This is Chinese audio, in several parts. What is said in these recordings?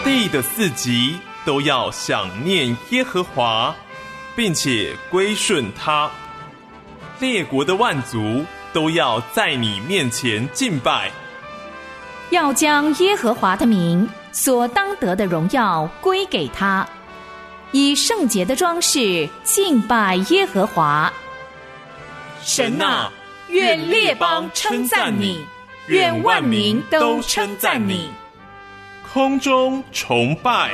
地的四极都要想念耶和华，并且归顺他。列国的万族都要在你面前敬拜， 要将耶和华的名所当得的荣耀归给他，以圣洁的装饰敬拜耶和华。神啊，愿列邦称赞你，愿万民都称赞你。 空中崇拜。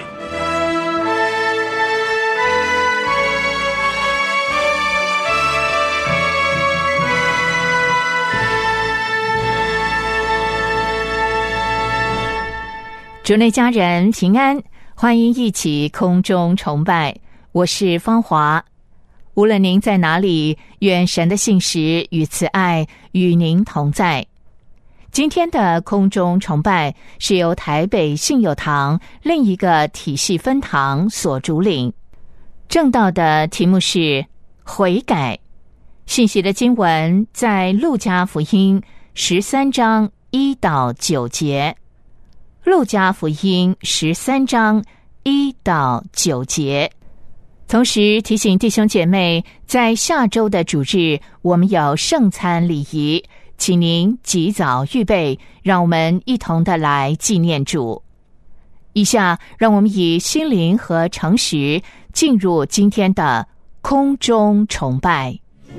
主内家人平安，欢迎一起空中崇拜，我是芳华。无论您在哪里，愿神的信实与慈爱与您同在。今天的空中崇拜是由台北信友堂另一个体系分堂所主领，正道的题目是悔改。信息的经文在路加福音13章1到9节，路加福音13章1到9节。同时提醒弟兄姐妹，在下周的主日我们有圣餐礼仪，请您及早预备，让我们一同的来纪念主。以下让我们以心灵和诚实进入今天的空中崇拜。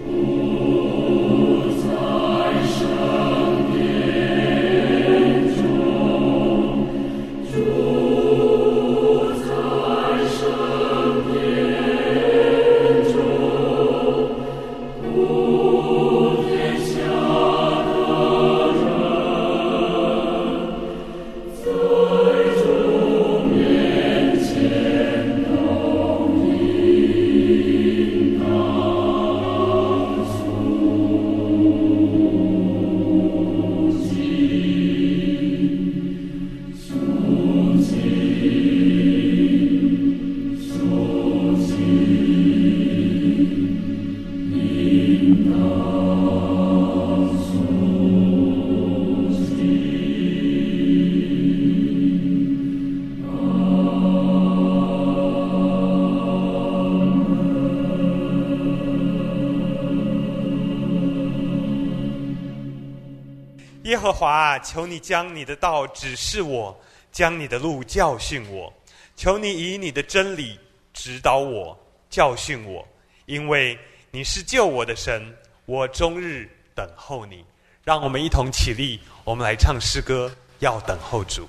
耶和华啊，求你将你的道指示我，将你的路教训我。求你以你的真理指导我，教训我，因为你是救我的神，我终日等候你。让我们一同起立，我们来唱诗歌，要等候主。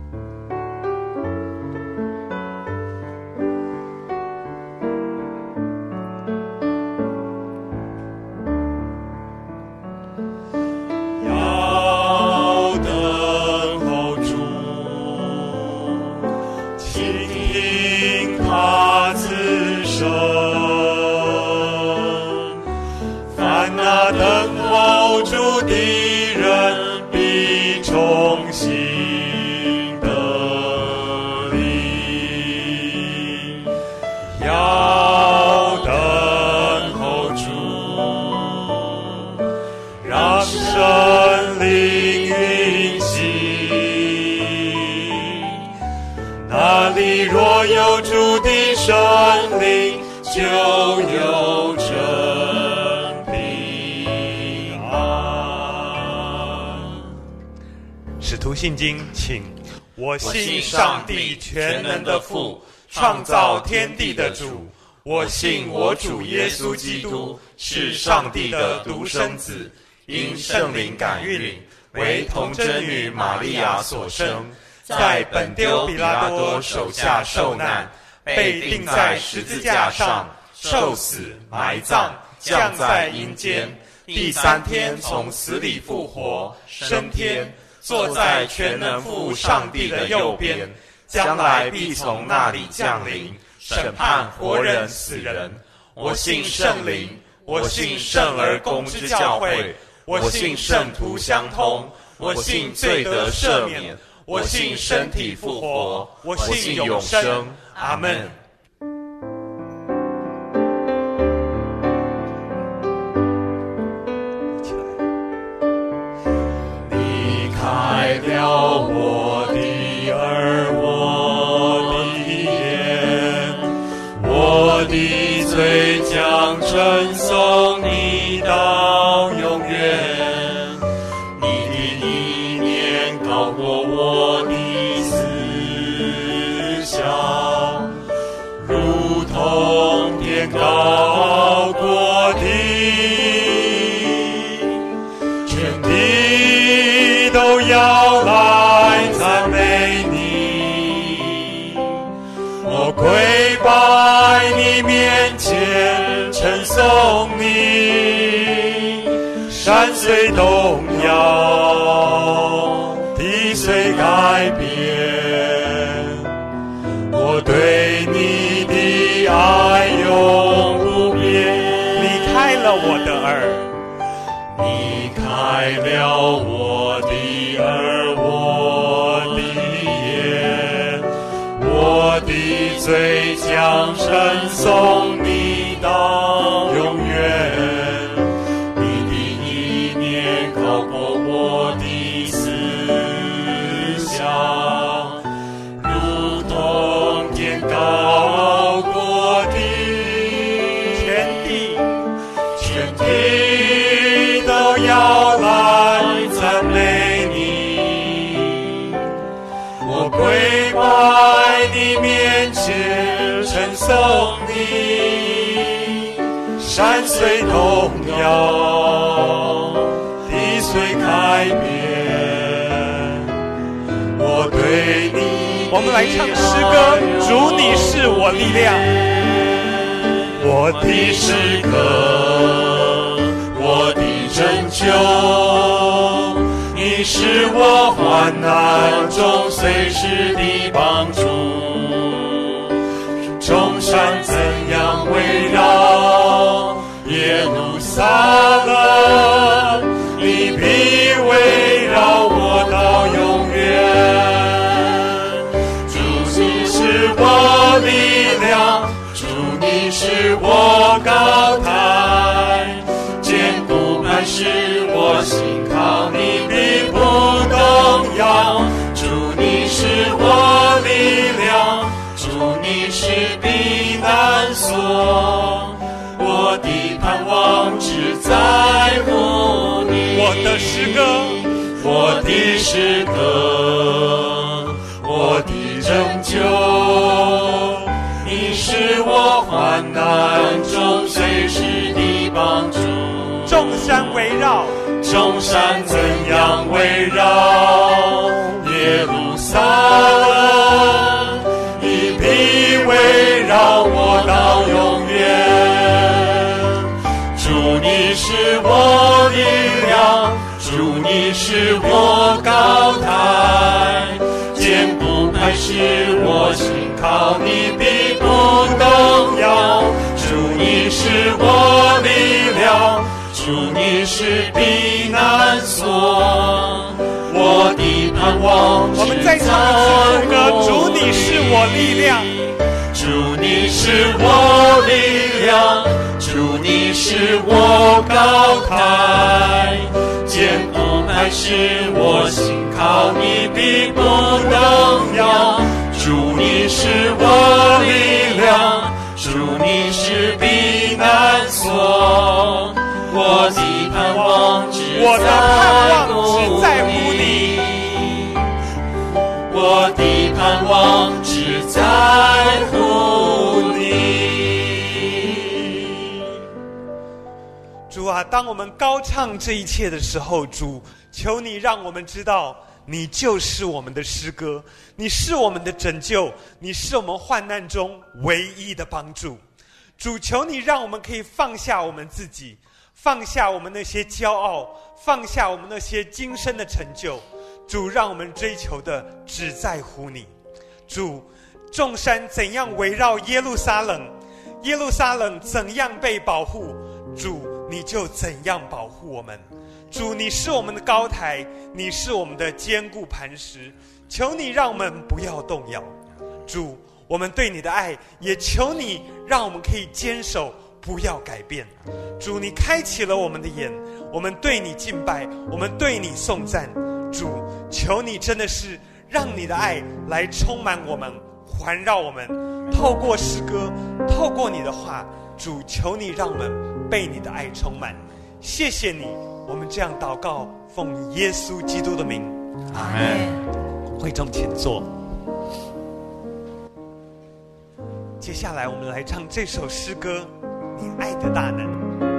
信经，请。我信上帝全能的父，创造天地的主。我信我主耶稣基督是上帝的独生子，因圣灵感孕，为童贞女玛利亚所生，在本丢彼拉多手下受难，被钉在十字架上，受死，埋葬，降在阴间，第三天从死里复活，升天，坐在全能父上帝的右边，将来必从那里降临，审判活人死人。我信圣灵，我信圣而公之教会，我信圣徒相通，我信罪得赦免，我信身体复活，我信永生。阿们。你开了我的耳朵， 将称颂你到永远。你的意念高过我的思想，如同天高过地，全地都要来赞美你。我跪拜你面前，称颂你，山虽动摇，地虽改变，我对你的爱永不变。你开了我的耳，你开了我的耳，我的眼，我的嘴将称颂你到永远。你的意念高过我的思想，如同天高过地，全地都要来赞美你。我跪拜你面前，称颂你，山虽动摇，地虽改变，我对你。 我们来唱诗歌，主你是我力量。 我的诗歌，我的拯救，你是我患难中随时的帮助。众山怎样围绕耶路撒冷，你必围绕我到永远。主你是我力量，主你是我高台，坚固磐石我心靠，你必不动摇。主你是我力量，主你是避难所，我的盼望只在乎你。 我的诗歌， 我的诗歌，我的拯救，你是我患难中随时的帮助。 众山围绕， 众山怎样围绕耶路撒冷，你必围绕我到永远。主你是我力量，主你是我高台，坚固磐石我心靠，你必不动摇。主你是我力量，主你是避难所，我的盼望我们再唱一次歌，主你是我力量， 主你是我力量，主你是我高台，坚固磐石我心靠，你必不动摇。主你是我力量，主你是避难所，我的盼望只在乎你，我的盼望只在乎你。 主啊，当我们高唱这一切的时候，主，求你让我们知道你就是我们的诗歌，你是我们的拯救，你是我们患难中唯一的帮助。主，求你让我们可以放下我们自己，放下我们那些骄傲，放下我们那些今生的成就。主，让我们追求的只在乎你。主，众山怎样围绕耶路撒冷，耶路撒冷怎样被保护，主你就怎样保护我们。主，你是我们的高台，你是我们的坚固磐石，求你让我们不要动摇。主，我们对你的爱，也求你让我们可以坚守，不要改变。主，你开启了我们的眼，我们对你敬拜，我们对你颂赞。主，求你真的是让你的爱来充满我们，环绕我们，透过诗歌，透过你的话， 主，求你让我们被你的爱充满。谢谢你，我们这样祷告，奉耶稣基督的名， 阿们。 会众请坐。接下来我们来唱这首诗歌，你爱的大能。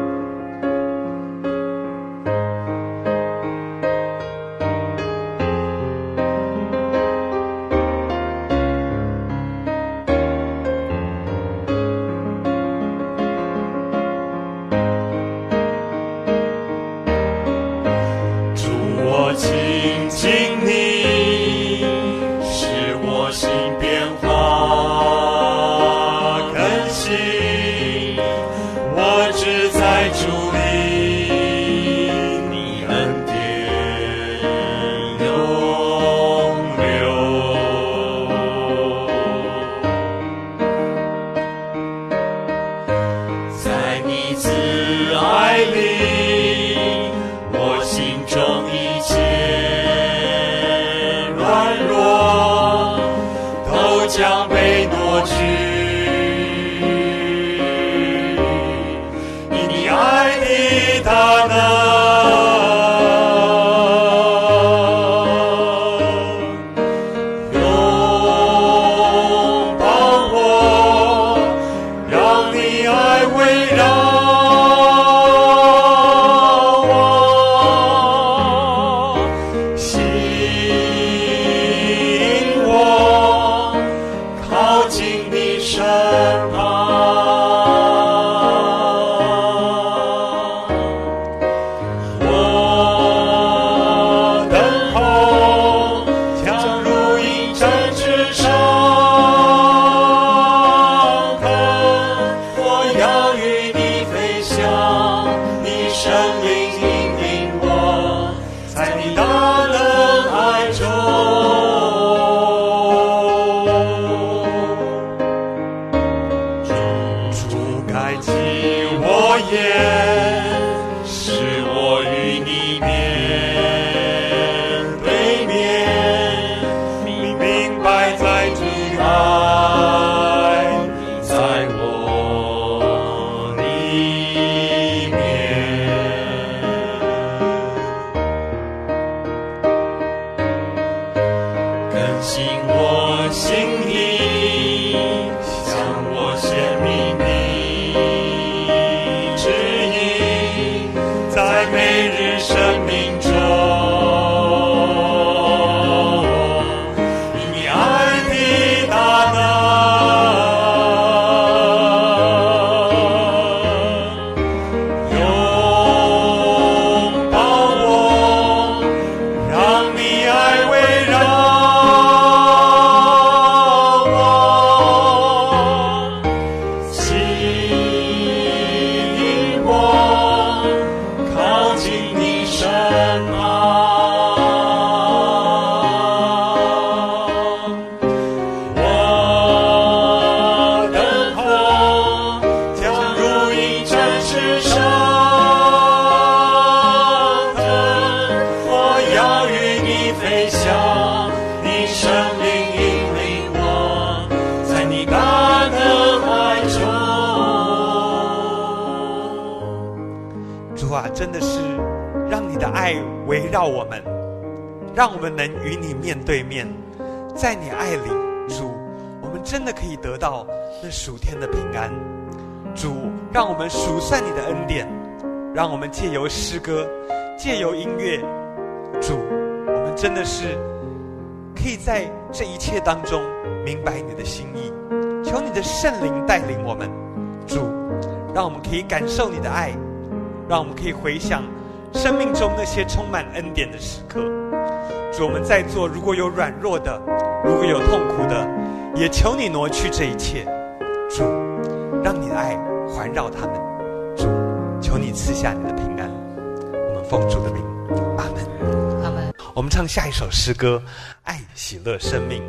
真的是让你的爱围绕我们，让我们能与你面对面。在你爱里，主，我们真的可以得到那属天的平安。主，让我们数算你的恩典，让我们借由诗歌，借由音乐，主，我们真的是可以在这一切当中明白你的心意。求你的圣灵带领我们，主，让我们可以感受你的爱，让我们可以回想生命中那些充满恩典的时刻。主，我们在座如果有软弱的，如果有痛苦的，也求你挪去这一切。主，让你的爱环绕他们。主，求你赐下你的平安。我们奉主的名，阿们。 阿们。 我们唱下一首诗歌，爱喜乐生命。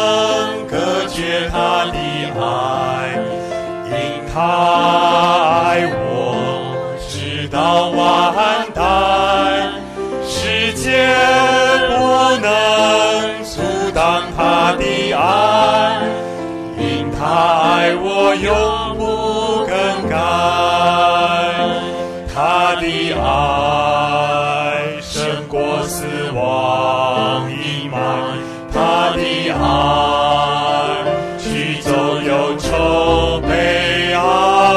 他永不更改，他的爱胜过死亡阴霾，他的爱驱走忧愁悲哀，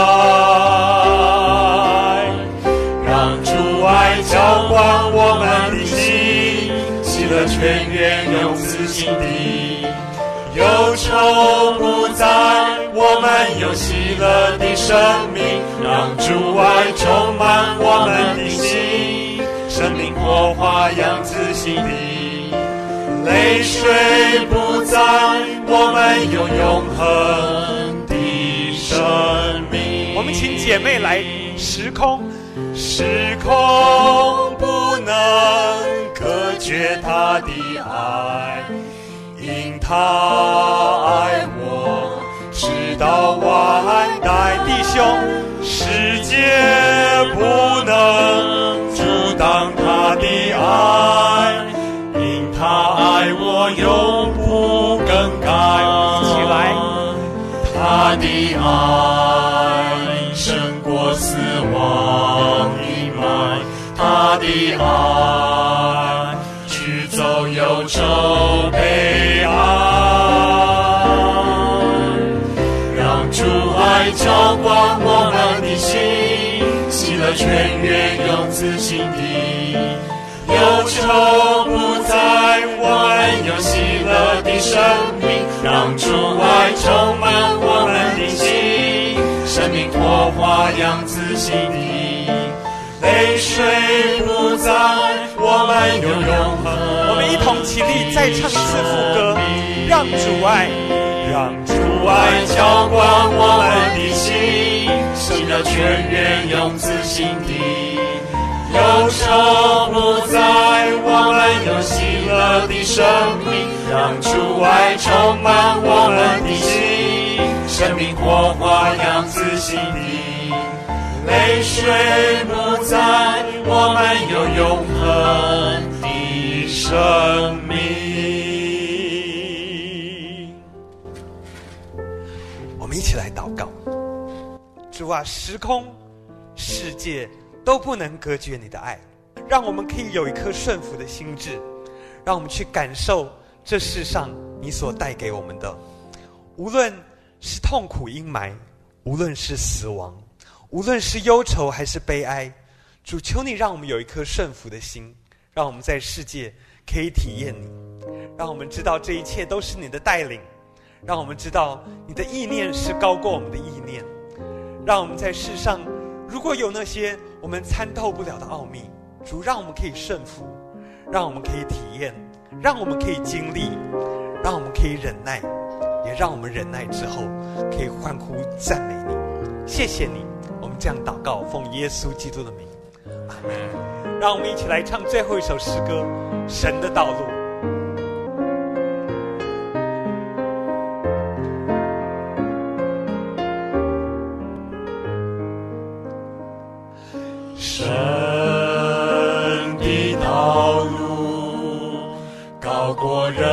让主爱浇灌我们的心，喜乐泉源永自心底，忧愁不在，我们有喜乐的生命，让主爱充满我们的心，生命火花养自心底，泪水不在，我们有永恒的生命。 我们请姐妹来时空， 时空不能隔绝他的爱，因他爱我直到万代。 弟兄， 世界不能阻挡他的爱，因他爱我永不更改。 一起来， 他的爱胜过死亡阴霾，他的爱驱走忧愁悲哀，让主爱浇灌我们的心，喜乐泉源永自心底，忧愁不在，我们有喜乐的生命，让主爱充满我们的心，生命火花养自心底，泪水不在，我们有永恒。 我们一同起立，再唱一次副歌，让主爱， 让主爱浇灌我们的心，喜乐泉源永自心底，忧愁不在，我们有喜乐的生命，让主爱充满我们的心，生命火花养自心底，泪水不在，我们有永恒的生命。 我们一起来祷告。主啊，时空世界都不能隔绝你的爱，让我们可以有一颗顺服的心智，让我们去感受这世上你所带给我们的，无论是痛苦阴霾，无论是死亡，无论是忧愁还是悲哀。主，求你让我们有一颗顺服的心，让我们在世界可以体验你，让我们知道这一切都是你的带领，让我们知道你的意念是高过我们的意念，让我们在世上如果有那些我们参透不了的奥秘，主，让我们可以顺服，让我们可以体验，让我们可以经历，让我们可以忍耐，也让我们忍耐之后可以欢呼赞美你。谢谢你，我们这样祷告，奉耶稣基督的名，阿们。让我们一起来唱最后一首诗歌，神的道路。 神的道路高过人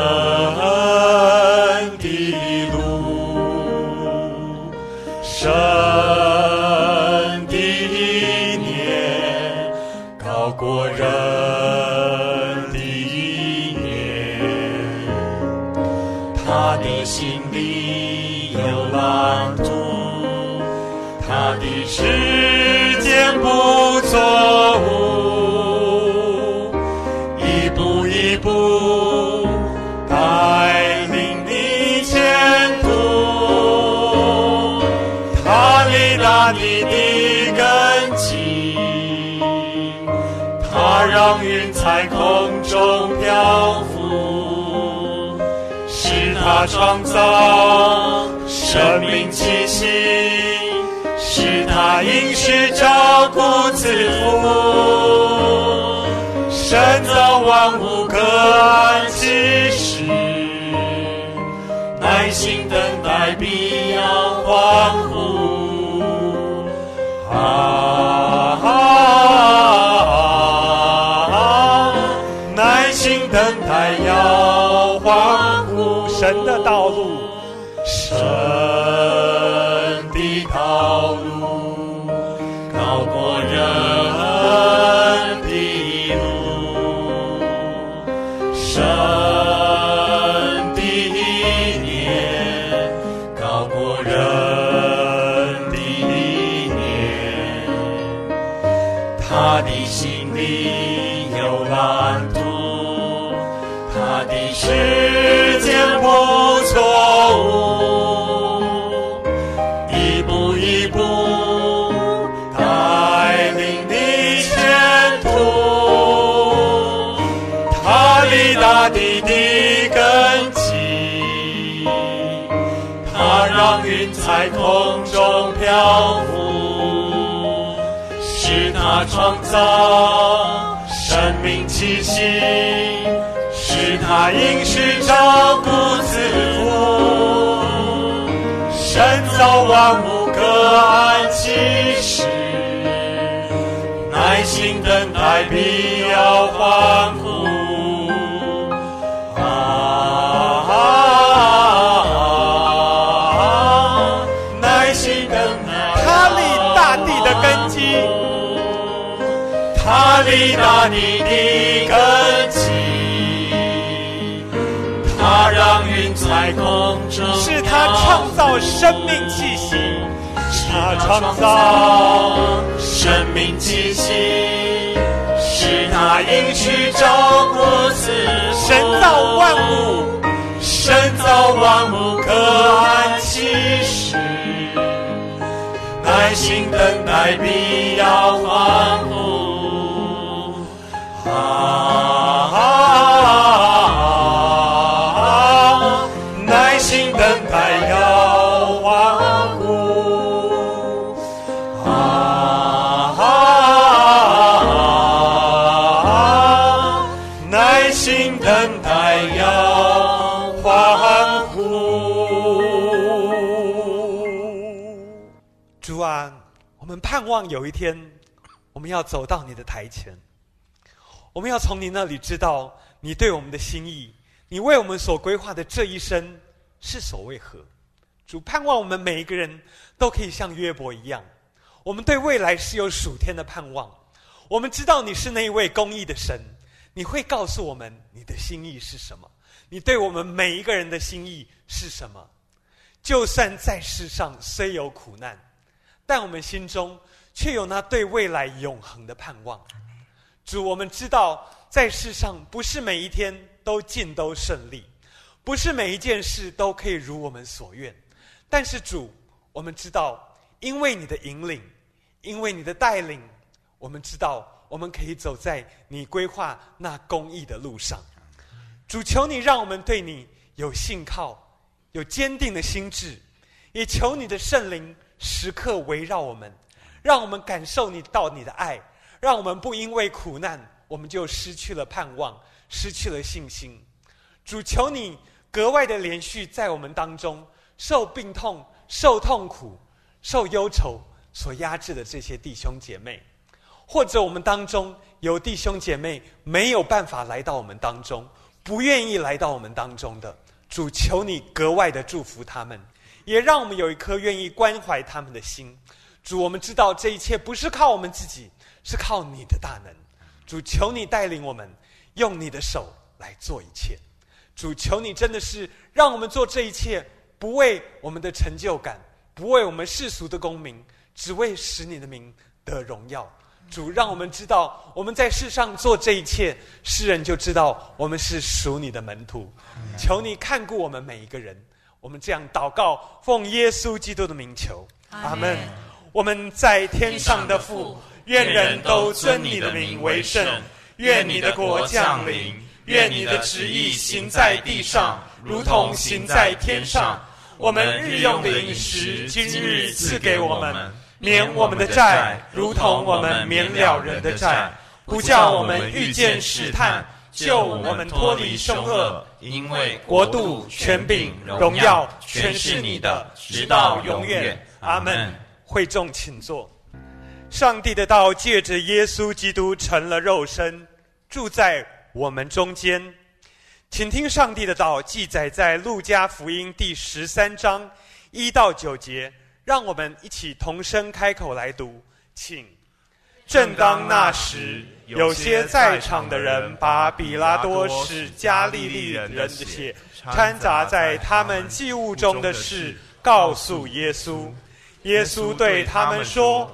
的路，神的意念高过人的意念，他的心里有蓝图，他的时间不错误，一步一步带领你前途，他立大地的根基，他让云彩空中漂浮，是他创造生命气息，是他应许照顾赐福，神造万物各按其时，耐心等待必要欢呼，耐心等待要欢呼。 神的道路， 神的心里有蓝图，他的时间不错误，一步一步带领你前途。他立大地的根基，他让云在空中漂浮，是他创造生命气息，是他应许照顾自负。神造万物各按其时，耐心等待必要欢呼。耐心等待。 他立大地的根基， 他立大地的根基，他让云在空中， 是他创造生命气息， 是他创造生命气息，是他应许照顾自负。 神造万物， 神造万物各按其时，耐心等待必要欢呼。耐心等待要欢呼。耐心等待要欢呼。 主啊，我们盼望有一天我们要走到你的台前，我们要从你那里知道你对我们的心意，你为我们所规划的这一生是所为何。主，盼望我们每一个人都可以像约伯一样，我们对未来是有属天的盼望。我们知道你是那一位公义的神，你会告诉我们你的心意是什么，你对我们每一个人的心意是什么。就算在世上虽有苦难，但我们心中却有那对未来永恒的盼望。主，我们知道在世上不是每一天都尽都顺利，不是每一件事都可以如我们所愿，但是主，我们知道因为你的引领，因为你的带领，我们知道我们可以走在你规划那公义的路上。主，求你让我们对你有信靠，有坚定的心志，也求你的圣灵时刻围绕我们，让我们感受你的爱，让我们不因为苦难我们就失去了盼望，失去了信心。主，求你格外的连续在我们当中受病痛、受痛苦、受忧愁所压制的这些弟兄姐妹，或者我们当中有弟兄姐妹没有办法来到我们当中，不愿意来到我们当中的，主，求你格外的祝福他们，也让我们有一颗愿意关怀他们的心。主，我们知道这一切不是靠我们自己，是靠你的大能。主，求你带领我们用你的手来做一切。主，求你真的是让我们做这一切，不为我们的成就感，不为我们世俗的功名，只为使你的名得荣耀。主，让我们知道我们在世上做这一切，世人就知道我们是属你的门徒。求你看顾我们每一个人。我们这样祷告，奉耶稣基督的名求，阿们。我们在天上的父，愿人都尊你的名为圣，愿你的国降临，愿你的旨意行在地上，如同行在天上。我们日用的饮食，今日赐给我们，免我们的债，如同我们免了人的债，不叫我们遇见试探，救我们脱离凶恶。因为国度、权柄、荣耀，全是你的，直到永远。阿们。会众请坐。上帝的道借着耶稣基督成了肉身，住在我们中间。请听上帝的道记载在路加福音第13章1到9节，让我们一起同声开口来读，请。正当那时，有些在场的人把比拉多使加利利人的血掺杂在他们祭物中的事告诉耶稣。耶稣对他们说：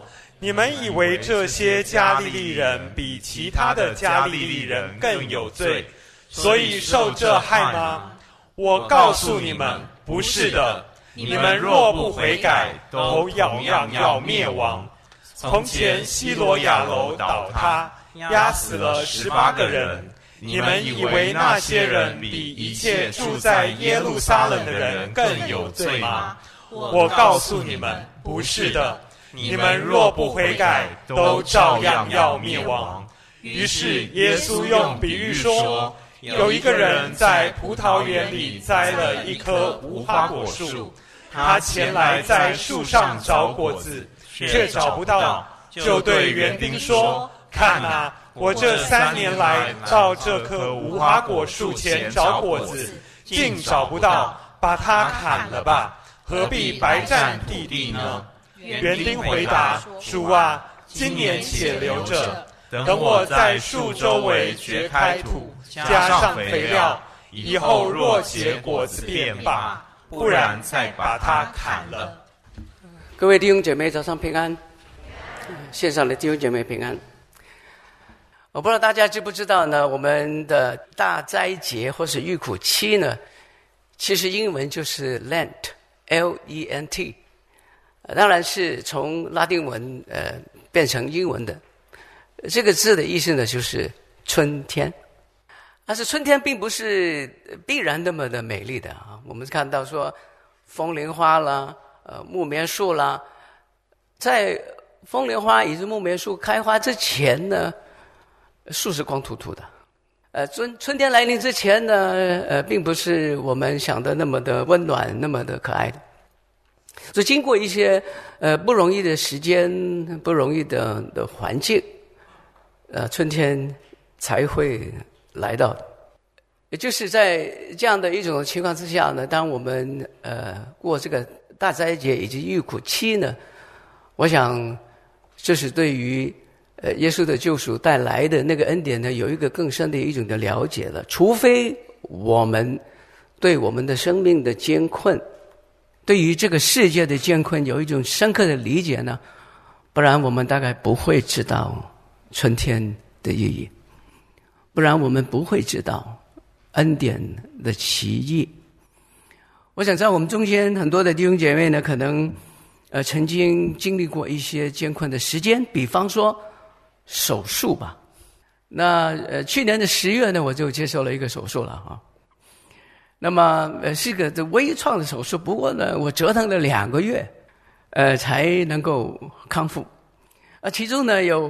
你们以为这些加利利人比其他的加利利人更有罪，所以受这害吗？我告诉你们，不是的。你们若不悔改，都同样要灭亡。从前西罗亚楼倒塌，压死了18个人。你们以为那些人比一切住在耶路撒冷的人更有罪吗？我告诉你们，不是的。你们若不悔改，都照样要灭亡。于是耶稣用比喻说，有一个人在葡萄园里栽了一棵无花果树，他前来在树上找果子，却找不到，就对园丁说，看啊，我这3年来到这棵无花果树前找果子，竟找不到，把它砍了吧，何必白占地地呢？园丁回答，主啊，今年且留着，等我在树周围掘开土，加上肥料，以后若结果子便罢，不然再把它砍了。 各位弟兄姐妹早上平安，线上的弟兄姐妹平安。我不知道大家知不知道呢，我们的大斋节或是预苦期呢，其实英文就是 Lent L-E-N-T， 当然是从拉丁文变成英文的。这个字的意思呢就是春天，但是春天并不是必然那么的美丽的啊。我们看到说风铃花啦，木棉树啦，在风铃花以及木棉树开花之前呢，树是光秃秃的。春天来临之前呢，并不是我们想的那么的温暖，那么的可爱的。所以经过一些不容易的时间，不容易的环境，春天才会来到的。也就是在这样的一种情况之下呢，当我们过这个大斋节以及预苦期呢，我想这是对于耶稣的救赎带来的那个恩典呢，有一个更深的一种的了解了。除非我们对我们的生命的艰困，对于这个世界的艰困有一种深刻的理解呢，不然我们大概不会知道春天的意义，不然我们不会知道恩典的奇异。我想在我们中间很多的弟兄姐妹呢，可能曾经经历过一些艰困的时间，比方说手术吧。那去年的10月呢，我就接受了一个手术了啊。那么是个微创的手术，不过呢，我折腾了2个月，才能够康复。其中呢有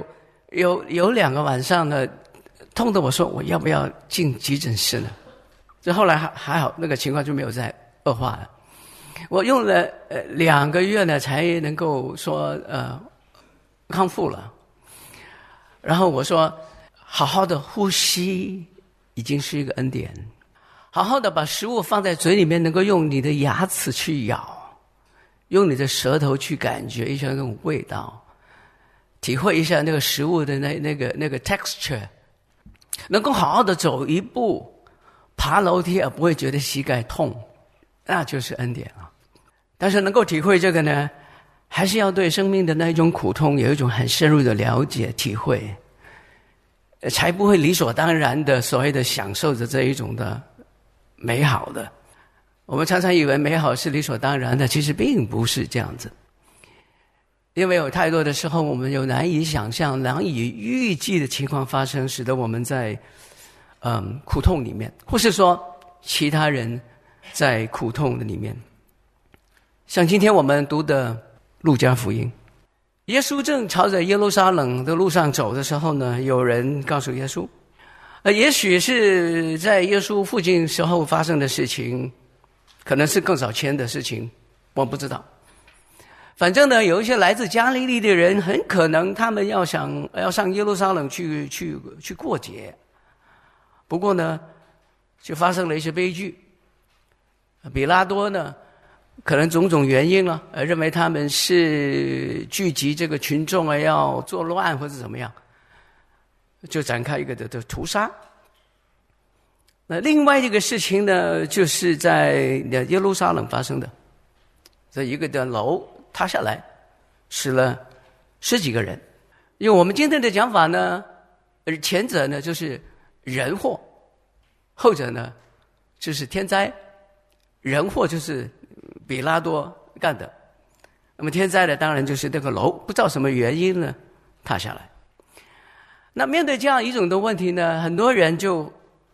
2个晚上呢，痛得我说我要不要进急诊室呢？这后来还好，那个情况就没有再恶化了。我用了2个月呢，才能够说康复了。然后我说，好好的呼吸已经是一个恩典，好好的把食物放在嘴里面，能够用你的牙齿去咬，用你的舌头去感觉一下那种味道，体会一下那个食物的那个 texture， 能够好好的走一步，爬楼梯而不会觉得膝盖痛，那就是恩典啊。但是能够体会这个呢，还是要对生命的那一种苦痛有一种很深入的了解体会，才不会理所当然的所谓的享受着这一种的美好的。我们常常以为美好是理所当然的，其实并不是这样子。因为有太多的时候，我们有难以想象、难以预计的情况发生，使得我们在苦痛里面，或是说其他人在苦痛的里面。像今天我们读的路加福音，耶稣正朝着耶路撒冷的路上走的时候呢，有人告诉耶稣，也许是在耶稣附近时候发生的事情，可能是更早前的事情，我不知道。反正呢，有一些来自加利利的人，很可能他们要上耶路撒冷去过节。不过呢，就发生了一些悲剧。比拉多呢，可能种种原因了，认为他们是聚集这个群众要作乱或者怎么样，就展开一个的屠杀。那另外一个事情呢，就是在耶路撒冷发生的，这一个的楼塌下来，死了 10几个人。因为我们今天的讲法呢，前者呢就是人祸，后者呢就是天灾。人祸就是比拉多干的，那么天灾呢，当然就是那个楼不知道什么原因呢塌下来。那面对这样一种的问题呢，很多人就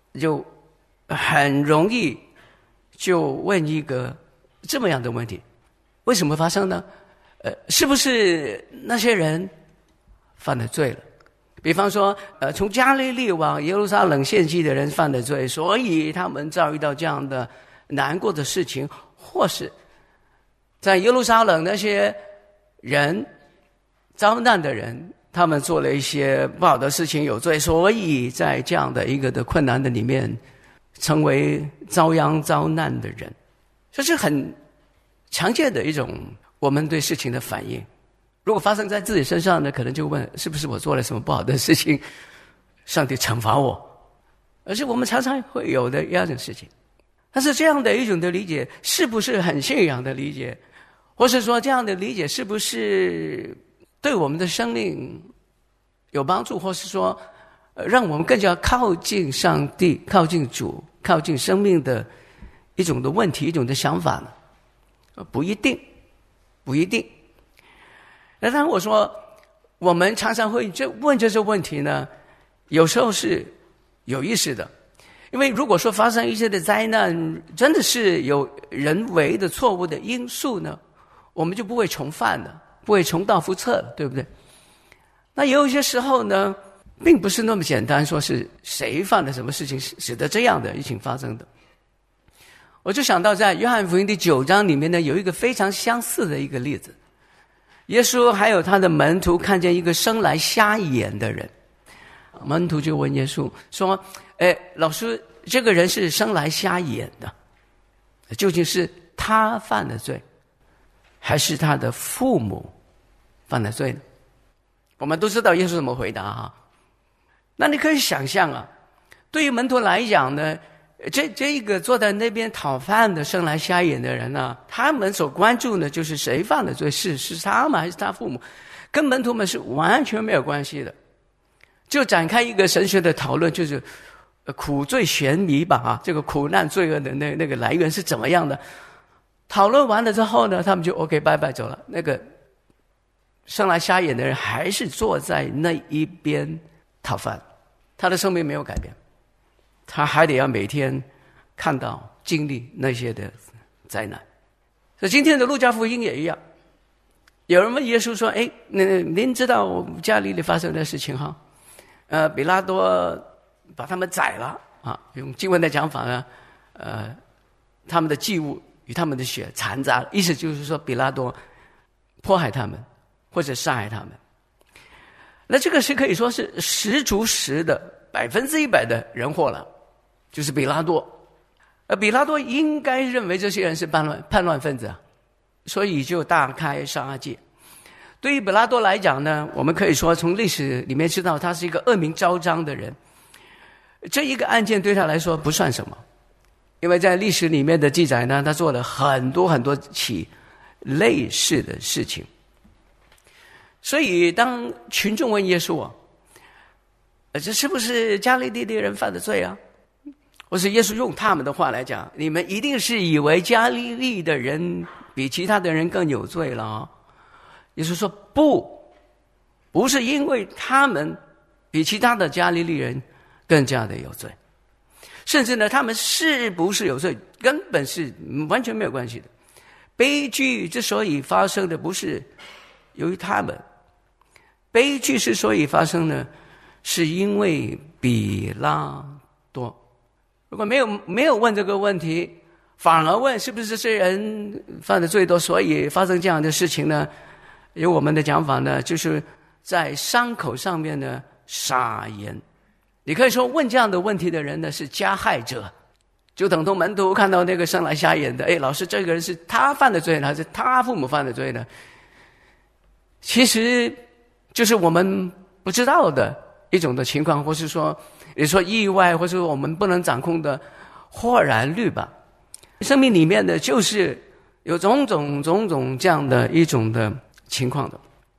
很容易就问一个这么样的问题：为什么发生呢？是不是那些人犯了罪了？比方说，从加利利往耶路撒冷献祭的人犯了罪，所以他们遭遇到这样的难过的事情，或是在耶路撒冷那些人遭难的人，他们做了一些不好的事情，有罪，所以在这样的一个的困难的里面，成为遭殃遭难的人。这是很常见的一种我们对事情的反应。如果发生在自己身上呢，可能就问是不是我做了什么不好的事情，上帝惩罚我。而是我们常常会有的一样的事情。但是这样的一种的理解是不是很信仰的理解，或是说这样的理解是不是对我们的生命有帮助，或是说让我们更加靠近上帝、靠近主、靠近生命的一种的问题、一种的想法呢？不一定，不一定。那当然我说我们常常会问这些问题呢，有时候是有意识的。因为如果说发生一些的灾难真的是有人为的错误的因素呢，我们就不会重犯了，不会重蹈覆辙了，对不对？那有一些时候呢，并不是那么简单说是谁犯了什么事情使得这样的事情发生的。我就想到在约翰福音第9章里面呢，有一个非常相似的一个例子。耶稣还有他的门徒看见一个生来瞎眼的人，门徒就问耶稣说：老师，这个人是生来瞎眼的，究竟是他犯了罪，还是他的父母犯了罪呢？我们都知道耶稣怎么回答哈。那你可以想象啊，对于门徒来讲呢，这一个坐在那边讨饭的生来瞎眼的人呢，他们所关注呢就是谁犯了罪，是他们还是他父母，跟门徒们是完全没有关系的。就展开一个神学的讨论，就是苦罪悬疑吧啊，这个苦难罪恶的那个来源是怎么样的？讨论完了之后呢，他们就 OK 拜拜走了。那个生来瞎眼的人还是坐在那一边讨饭，他的生命没有改变，他还得要每天看到经历那些的灾难。所以今天的路加福音也一样，有人问耶稣说：您知道加利利发生的事情哈？比拉多把他们宰了啊，用经文的讲法呢，他们的祭物与他们的血掺杂，意思就是说比拉多迫害他们或者杀害他们。那这个是可以说是10足10的100%的人祸了，就是比拉多。比拉多应该认为这些人是叛乱分子啊，所以就大开杀戒。对于比拉多来讲呢，我们可以说从历史里面知道他是一个恶名昭彰的人。这一个案件对他来说不算什么，因为在历史里面的记载呢，他做了很多很多起类似的事情。所以当群众问耶稣啊，这是不是加利利的人犯的罪啊？或是耶稣用他们的话来讲，你们一定是以为加利利的人比其他的人更有罪了啊？耶稣说不是因为他们比其他的加利利人更加的有罪，甚至呢，他们是不是有罪根本是完全没有关系的。悲剧之所以发生的不是由于他们，悲剧之所以发生呢，是因为比拉多。如果没有问这个问题，反而问是不是这些人犯的罪多，所以发生这样的事情呢？有我们的讲法呢，就是在伤口上面呢撒盐。你可以说问这样的问题的人呢是加害者，就等同门徒看到那个生来瞎眼的，老师，这个人是他犯的罪呢，还是他父母犯的罪呢？其实就是我们不知道的一种的情况，或是说你说意外，或是我们不能掌控的豁然率吧。生命里面的就是有种种这样的一种的情况的。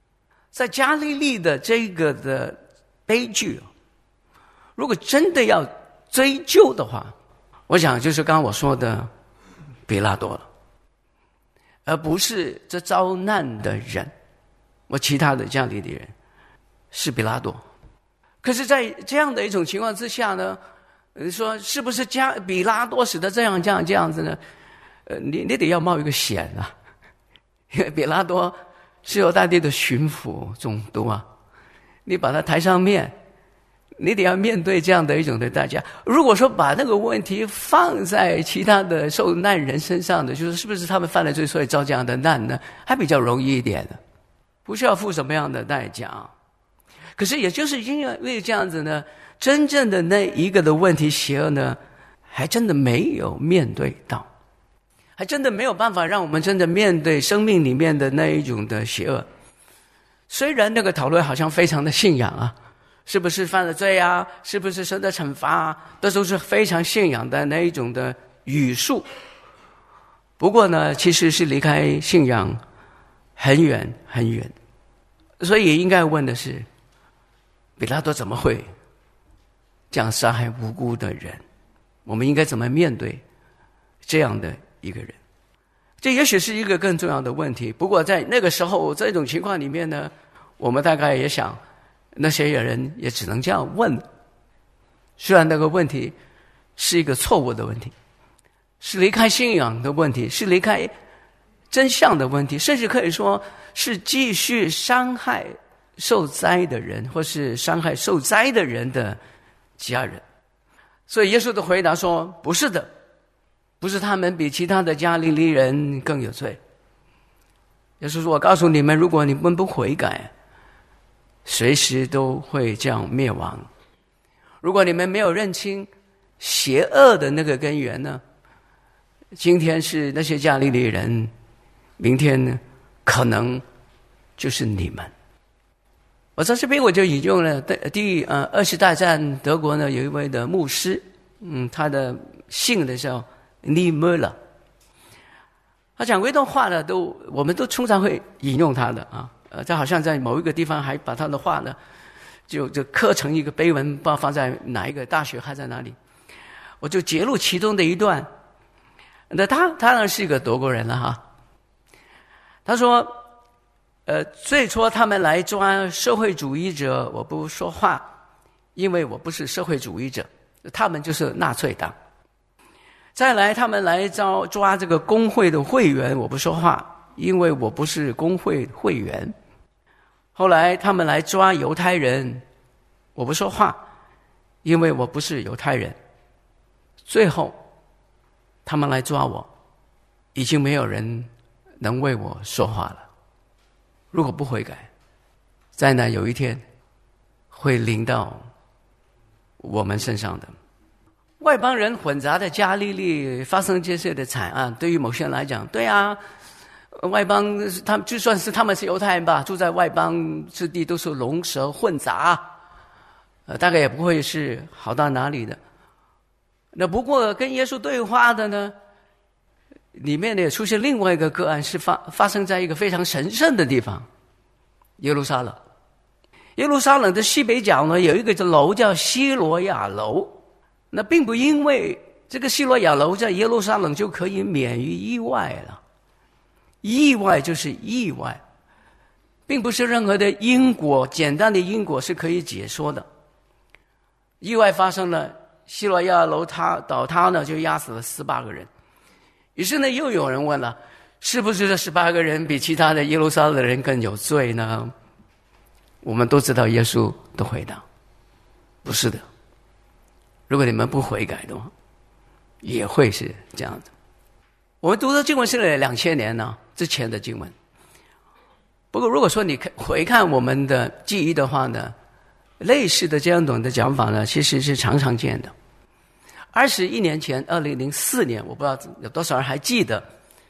在加利利的这个的悲剧，如果真的要追究的话，我想就是刚刚我说的比拉多了，而不是这遭难的人，我其他的加利利人是比拉多。可是在这样的一种情况之下呢，说是不是比拉多使得这样子呢？你得要冒一个险啊，因为比拉多是犹大地的巡抚总督啊，你把他抬上面，你得要面对这样的一种的代价。如果说把那个问题放在其他的受难人身上的，就是是不是他们犯了罪所以遭这样的难呢，还比较容易一点的，不需要付什么样的代价。可是也就是因为这样子呢，真正的那一个的问题邪恶呢，还真的没有面对到，还真的没有办法让我们真的面对生命里面的那一种的邪恶。虽然那个讨论好像非常的信仰啊，是不是犯了罪啊，是不是神的惩罚啊，这都是非常信仰的那一种的语速。不过呢，其实是离开信仰很远很远。所以应该问的是，比拉多怎么会这样杀害无辜的人？我们应该怎么面对这样的一个人？这也许是一个更重要的问题。不过在那个时候这种情况里面呢，我们大概也想，那些人也只能这样问。虽然那个问题是一个错误的问题，是离开信仰的问题，是离开真相的问题，甚至可以说是继续伤害受灾的人，或是伤害受灾的人的家人。所以耶稣的回答说，不是的，不是他们比其他的加利利人更有罪。耶稣说，我告诉你们，如果你们不悔改，随时都会这样灭亡。如果你们没有认清邪恶的那个根源呢，今天是那些加利利人，明天呢可能就是你们。我在这边我就引用了第二次大战德国呢有一位的牧师，他的姓的叫尼莫勒，他讲过一段话呢，我们都通常会引用他的啊，他好像在某一个地方还把他的话呢就刻成一个碑文，不知道放在哪一个大学还在哪里，我就截录其中的一段。那他当然是一个德国人了哈，他说最初他们来抓社会主义者，我不说话，因为我不是社会主义者，他们就是纳粹党。再来他们来抓这个工会的会员，我不说话，因为我不是工会会员。后来他们来抓犹太人，我不说话，因为我不是犹太人。最后他们来抓我，已经没有人能为我说话了。如果不悔改，灾难有一天会临到我们身上的。外邦人混杂的加利利发生这些的惨案，对于某些人来讲，对啊，外邦他们就算是他们是犹太人吧，住在外邦之地都是龙蛇混杂，大概也不会是好到哪里的。那不过跟耶稣对话的呢，里面也出现另外一个个案，是发生在一个非常神圣的地方，耶路撒冷。耶路撒冷的西北角呢，有一个楼叫西罗亚楼。那并不因为这个西罗亚楼在耶路撒冷就可以免于意外了，意外就是意外，并不是任何的因果，简单的因果是可以解说的。意外发生了，西罗亚楼倒塌呢，就压死了18个人。于是呢，又有人问了，是不是这18个人比其他的耶路撒冷的人更有罪呢？我们都知道耶稣的回答，不是的。如果你们不悔改的话，也会是这样的。我们读的经文是2000年呢之前的经文。不过如果说你回看我们的记忆的话呢，类似的这样的讲法呢，其实是常常见的。21年前2004年，我不知道有多少人还记得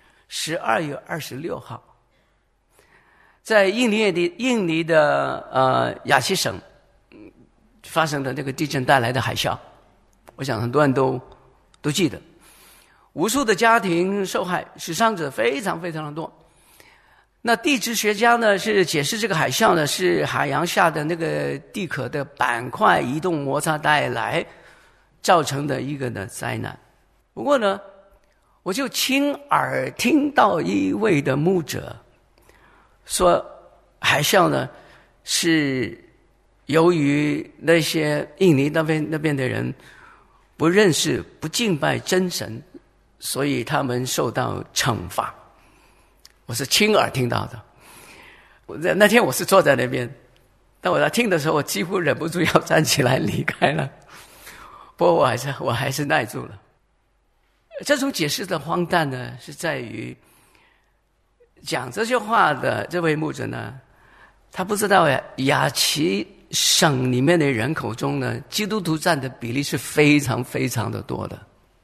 12月26号在印尼的雅西省发生的那个地震带来的海啸，我想很多人都记得，无数的家庭受害，死伤者非常非常的多。 那地质学家呢是解释这个海啸呢是海洋下的那个地壳的板块移动摩擦带来造成的一个呢灾难。不过呢，我就亲耳听到一位的牧者说，海啸呢是由于那些印尼那边的人不认识、不敬拜真神，所以他们受到惩罚。我是亲耳听到的。那天我是坐在那边，当我在听的时候，我几乎忍不住要站起来离开了。不过我还是耐住了。这种解释的荒诞呢，是在于讲这些话的这位牧者呢，他不知道雅琪省里面的人口中呢，基督徒占的比例是非常非常的多的。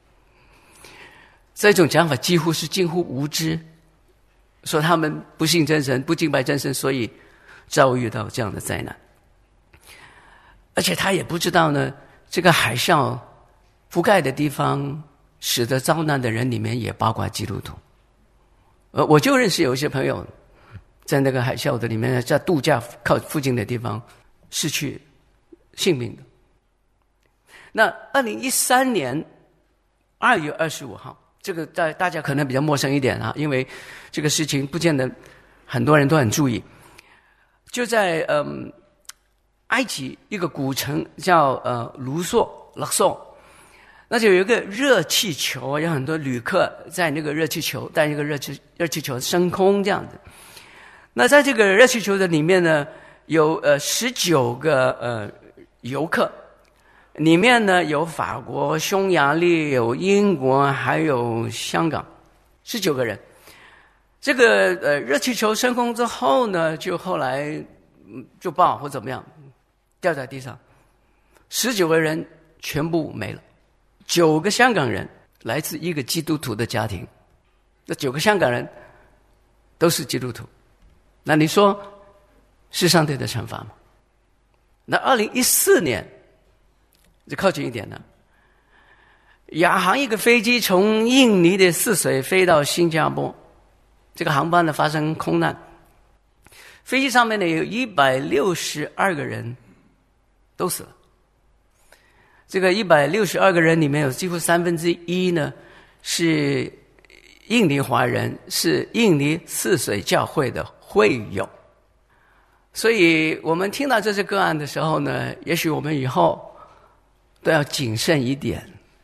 这种讲法几乎是近乎无知，说他们不信真神，不敬拜真神，所以遭遇到这样的灾难。而且他也不知道呢，这个海啸覆盖的地方，使得遭难的人里面也包括基督徒。我就认识有一些朋友，在那个海啸的里面，在度假靠附近的地方失去性命的。那2013年2月25号，这个大家可能比较陌生一点啊，因为这个事情不见得很多人都很注意。就在埃及一个古城叫勒索，那就有一个热气球，有很多旅客在那个热气球带一个热气球升空这样子。那在这个热气球的里面呢，有19个游客，里面呢有法国、匈牙利、有英国，还有香港，19个人。这个热气球升空之后呢，就后来就爆或怎么样，掉在地上，19个人全部没了。9个香港人来自一个基督徒的家庭，那9个香港人都是基督徒，那你说是上帝的惩罚吗？那2014年就靠近一点了，亚航一个飞机从印尼的泗水飞到新加坡，这个航班呢发生空难，飞机上面呢有162个人都死了。这个162个人里面有几乎1/3呢是印尼华人，是印尼泗水教会的会友。所以我们听到这些个案的时候呢，也许我们以后都要谨慎一点，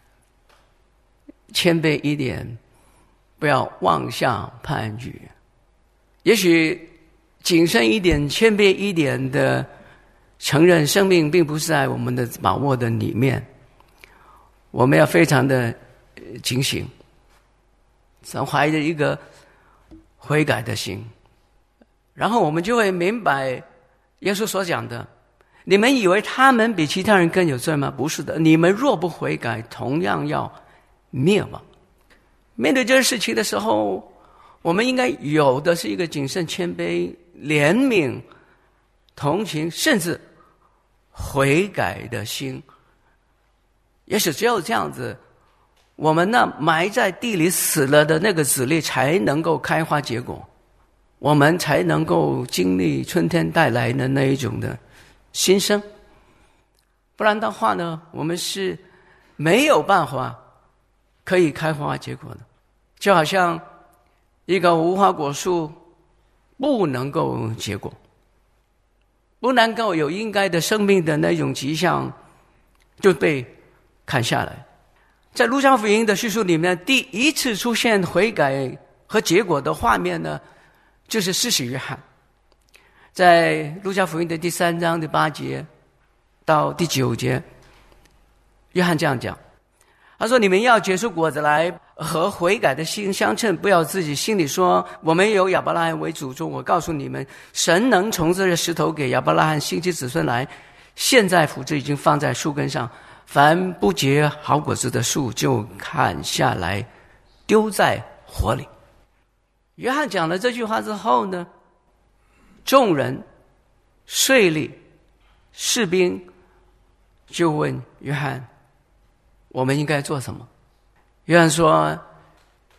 谦卑一点，不要妄下判语。也许谨慎一点，谦卑一点的承认生命并不是在我们的把握的里面，我们要非常的警醒，常怀着一个悔改的心，然后我们就会明白耶稣所讲的，你们以为他们比其他人更有罪吗？不是的，你们若不悔改，同样要灭亡。面对这个事情的时候，我们应该有的是一个谨慎、谦卑、怜悯、同情，甚至悔改的心。也许只有这样子，我们那埋在地里死了的那个籽粒才能够开花结果，我们才能够经历春天带来的那一种的新生。不然的话呢，我们是没有办法可以开花结果的。就好像一个无花果树不能够结果，不能够有应该的生命的那种迹象，就被砍下来。在路加福音的叙述里面，第一次出现悔改和结果的画面呢，就是施洗约翰。在路加福音的第3章的8节到第9节，约翰这样讲，他说，你们要结出果子来，和悔改的心相称，不要自己心里说，我们有亚伯拉罕为祖宗。我告诉你们，神能从这些石头给亚伯拉罕兴起子孙来。现在斧子已经放在树根上，凡不结好果子的树就砍下来，丢在火里。约翰讲了这句话之后呢，众人、税吏、士兵就问约翰，我们应该做什么？约翰说，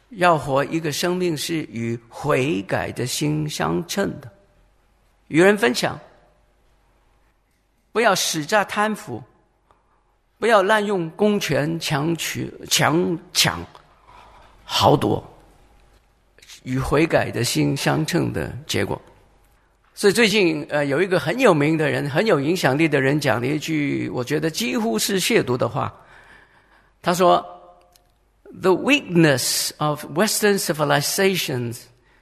要活一个生命是与悔改的心相称的，与人分享，不要使诈贪腐，不要滥用公权强抢豪夺，与悔改的心相称的结果。所以最近有一个很有名的人，很有影响力的人讲了一句我觉得几乎是亵渎的话。他说 The weakness of Western civilizations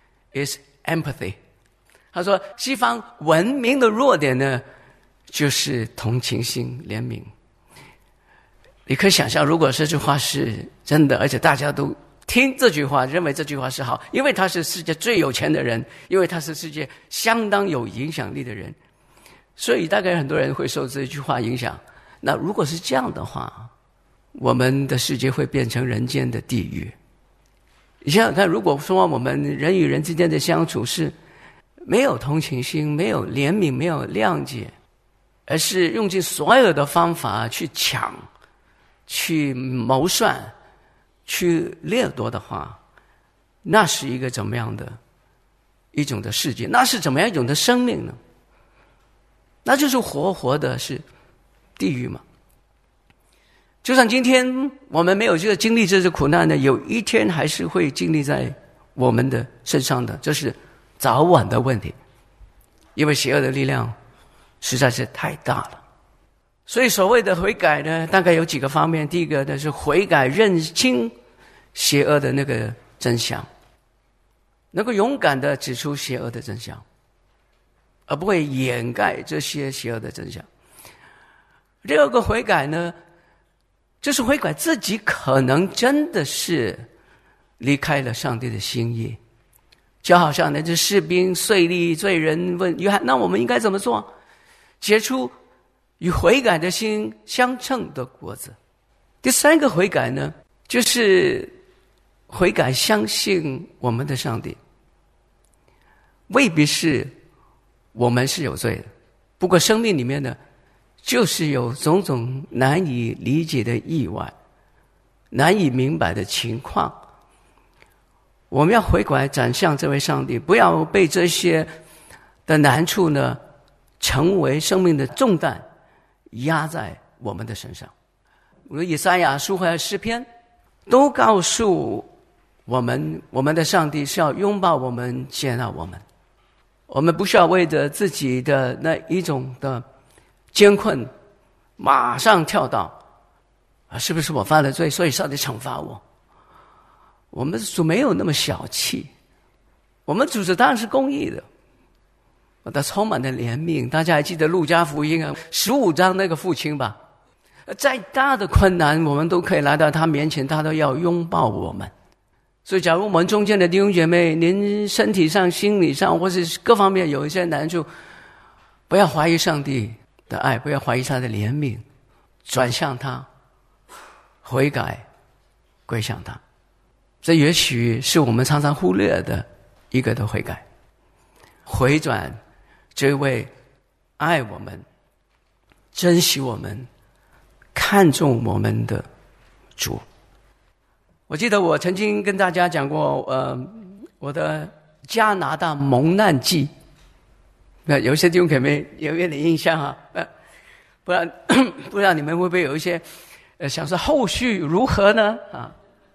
is empathy。 他说西方文明的弱点呢，就是同情心、怜悯。你可以想象，如果这句话是真的，而且大家都听这句话，认为这句话是好，因为他是世界最有钱的人，因为他是世界相当有影响力的人，所以大概很多人会受这句话影响。那如果是这样的话，我们的世界会变成人间的地狱。你想想看，如果说我们人与人之间的相处是没有同情心、没有怜悯、没有谅解，而是用尽所有的方法去抢、去谋算、去掠夺的话，那是一个怎么样的一种的世界？那是怎么样一种的生命呢？那就是活的是地狱嘛。就像今天我们没有这个经历这些苦难呢，有一天还是会经历在我们的身上的，这是早晚的问题，因为邪恶的力量实在是太大了。所以所谓的悔改呢，大概有几个方面。第一个呢是悔改，认清邪恶的那个真相，能够勇敢地指出邪恶的真相，而不会掩盖这些邪恶的真相。第二个悔改呢，就是悔改自己可能真的是离开了上帝的心意。就好像那只士兵税吏罪人问约翰，那我们应该怎么做？结出与悔改的心相称的果子。第三个悔改呢，就是悔改相信我们的上帝，未必是我们是有罪的，不过生命里面呢，就是有种种难以理解的意外，难以明白的情况。我们要悔改转向这位上帝，不要被这些的难处呢成为生命的重担，压在我们的身上。以赛亚书和诗篇都告诉我们，我们的上帝是要拥抱我们，接纳我们。我们不需要为着自己的那一种的艰困马上跳到是不是我犯了罪，所以上帝惩罚我。我们主没有那么小气，我们主当然是公义的，他充满了怜悯。大家还记得路加福音15章那个父亲吧？再大的困难我们都可以来到他面前，他都要拥抱我们。所以假如我们中间的弟兄姐妹，您身体上、心理上或是各方面有一些难处，不要怀疑上帝的爱，不要怀疑他的怜悯，转向他，悔改，归向他。这也许是我们常常忽略的一个的悔改，回转这位爱我们、珍惜我们、看重我们的主。我记得我曾经跟大家讲过我的加拿大蒙难记，有一些弟兄姐妹有点印象啊，不知道你们会不会有一些想说后续如何呢啊？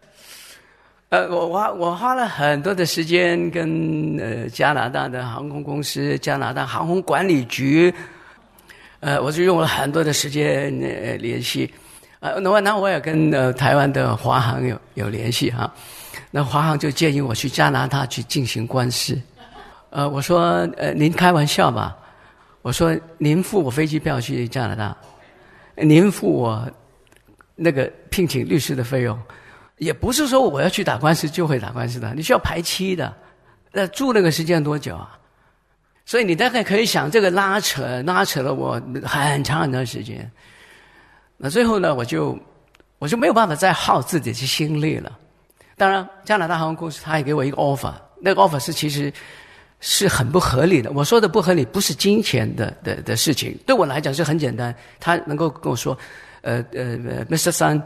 我花了很多的时间跟加拿大的航空公司、加拿大航空管理局，我就用了很多的时间联系。那我也跟台湾的华航有联系哈。那华航就建议我去加拿大去进行官司。我说您开玩笑吧？我说您付我飞机票去加拿大，您付我那个聘请律师的费用。也不是说我要去打官司就会打官司的，你需要排期的，住那个时间多久啊？所以你大概可以想，这个拉扯了我很长很长时间。那最后呢，我就没有办法再耗自己的心力了。当然，加拿大航空公司他也给我一个 offer， 那个 offer 是其实是很不合理的。我说的不合理不是金钱的事情，对我来讲是很简单。他能够跟我说，Mr. Sun。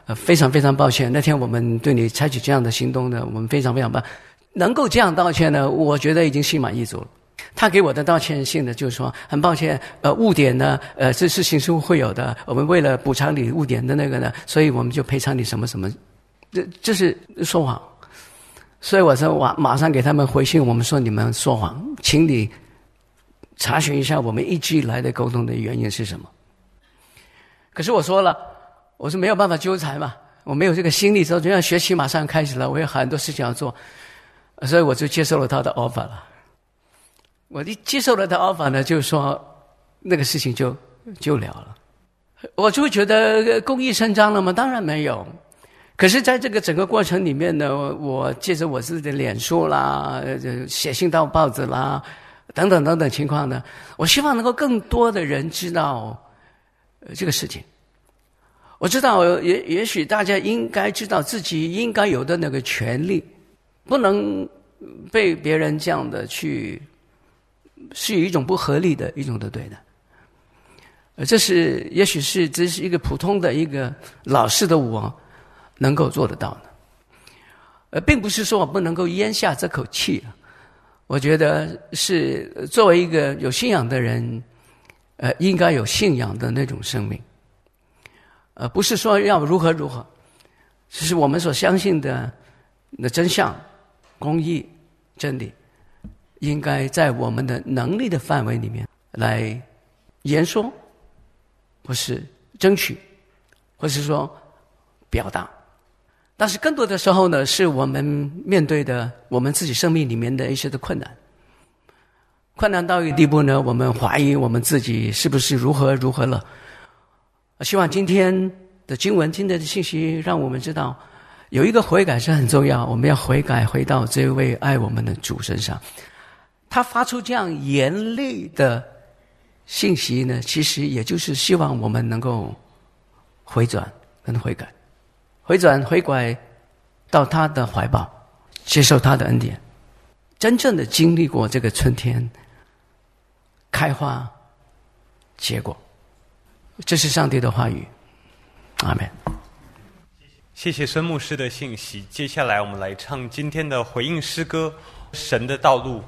非常非常抱歉，那天我们对你采取这样的行动呢，我们非常非常抱歉。能够这样道歉呢，我觉得已经心满意足了。他给我的道歉信呢，就是说很抱歉，误点呢，这事情是会有的。我们为了补偿你误点的那个呢，所以我们就赔偿你什么什么，这是说谎。所以我说马上给他们回信，我们说你们说谎，请你查询一下我们一直以来的沟通的原因是什么。可是我说了，我是没有办法纠缠嘛，我没有这个心力，说这样学期马上开始了，我有很多事情要做，所以我就接受了他的 offer 了。我一接受了他 offer 呢，就是说那个事情就了了。我就觉得公益伸张了吗？当然没有。可是在这个整个过程里面呢，我借着我自己的脸书啦，写信到报纸啦，等等等等情况呢，我希望能够更多的人知道这个事情。我知道也许大家应该知道自己应该有的那个权利，不能被别人这样的去是一种不合理的一种的对待。这是也许是这是一个普通的一个老实的我能够做得到的。并不是说我不能够咽下这口气，我觉得是作为一个有信仰的人，应该有信仰的那种生命。不是说要如何如何，这是我们所相信的真相、公义、真理，应该在我们的能力的范围里面来言说，或是争取，或是说表达。但是更多的时候呢，是我们面对的我们自己生命里面的一些的困难。困难到一个地步呢，我们怀疑我们自己是不是如何如何了。希望今天的经文，今天的信息让我们知道有一个悔改是很重要，我们要悔改回到这位爱我们的主身上。他发出这样严厉的信息呢，其实也就是希望我们能够回转跟悔改，回转悔改到他的怀抱，接受他的恩典，真正的经历过这个春天开花结果。这是上帝的话语，阿们。 谢谢孙牧师的信息。接下来我们来唱今天的回应诗歌《神的道路》。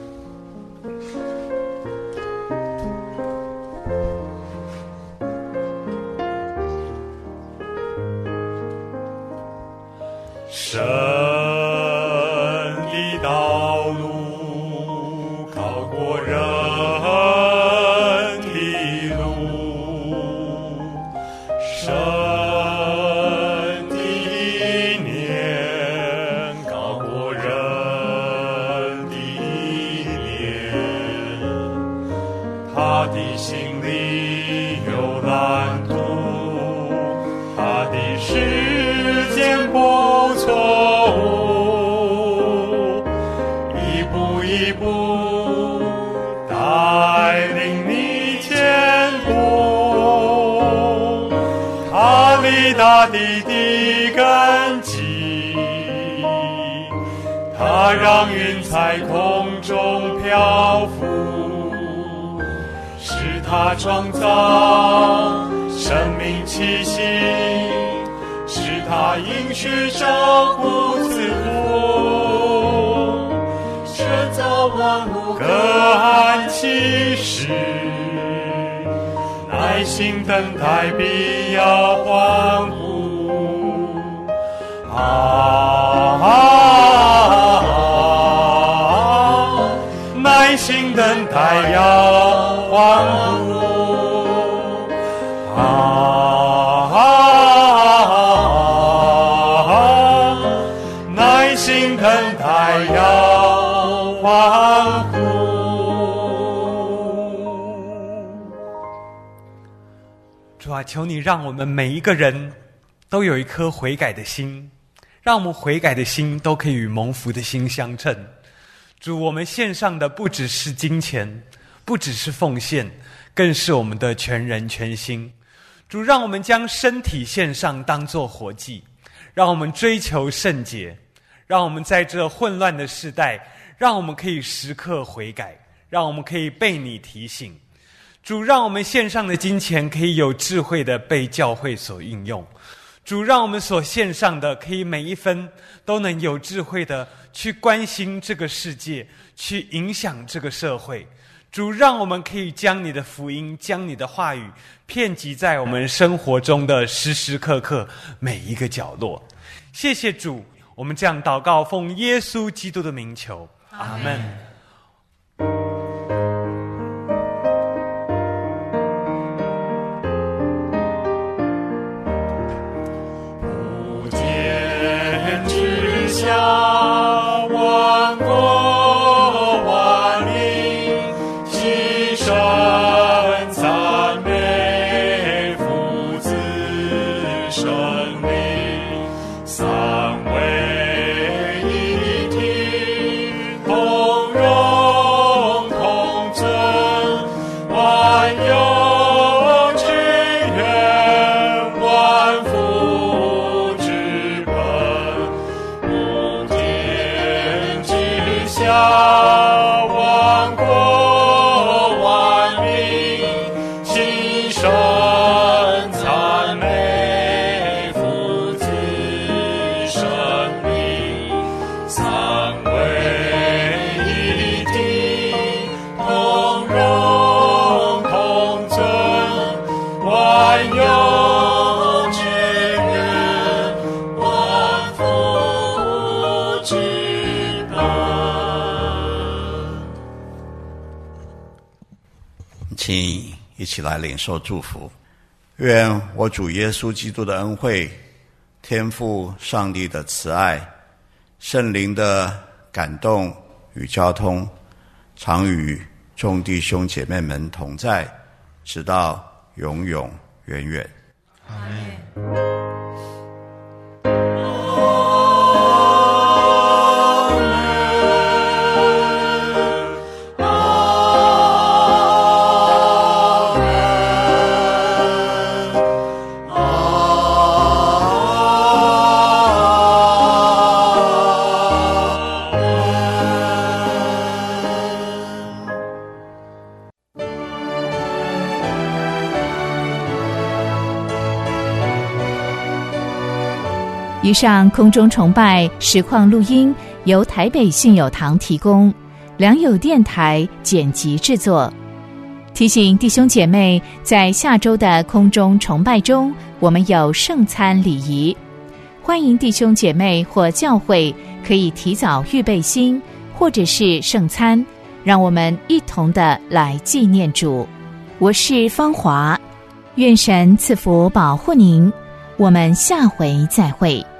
神的道路高过人的路，神的意念高过人的念，他的心里有蓝图，他的时间不错误，一步一步带领你前途。他立大地的根基，他让云在空中漂浮，是他创造生命气息，是他应许照顾自负，设造万物各按其时，耐心等待必要欢呼。耐心等待要欢呼。耐心等待要欢呼。 主啊，求你让我们每一个人都有一颗悔改的心，让我们悔改的心都可以与蒙福的心相称。主，我们献上的不只是金钱，不只是奉献，更是我们的全人全心。主，让我们将身体献上当作活祭，让我们追求圣洁，让我们在这混乱的世代，让我们可以时刻悔改，让我们可以被你提醒。主，让我们献上的金钱可以有智慧的被教会所运用。 主，让我们所献上的，可以每一分都能有智慧的去关心这个世界，去影响这个社会。主，让我们可以将你的福音，将你的话语遍及在我们生活中的时时刻刻每一个角落。谢谢主，我们这样祷告，奉耶稣基督的名求，阿们。 无天之下，万国万民齐声赞美父子圣灵，三位一体，同荣同尊，万有之源，万福之本，无天之下，万国万民齐声赞美父子圣灵，三位一体，同荣同尊，万有之源，万福之本。 请一起来领受祝福。愿我主耶稣基督的恩惠、天父上帝的慈爱、圣灵的感动与交通，常与众弟兄姐妹们同在，直到永永远远。 以上空中崇拜实况录音由台北信友堂提供，良友电台剪辑制作。提醒弟兄姐妹，在下周的空中崇拜中，我们有圣餐礼仪，欢迎弟兄姐妹或教会可以提早预备心，或者是圣餐，让我们一同的来纪念主。我是芳华，愿神赐福保护您，我们下回再会。